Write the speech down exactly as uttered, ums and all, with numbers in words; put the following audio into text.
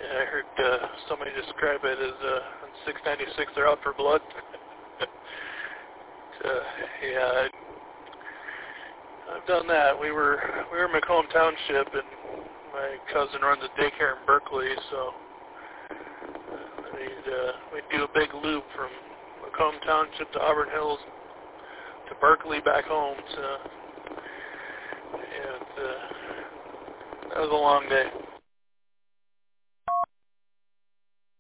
Yeah, I heard uh, somebody describe it as uh, on six ninety-six they're out for blood. uh, yeah, I, I've done that. We were we were in Macomb Township, and my cousin runs a daycare in Berkeley, so we'd uh, we'd do a big loop from Macomb Township to Auburn Hills to Berkeley back home. So, and uh, that was a long day.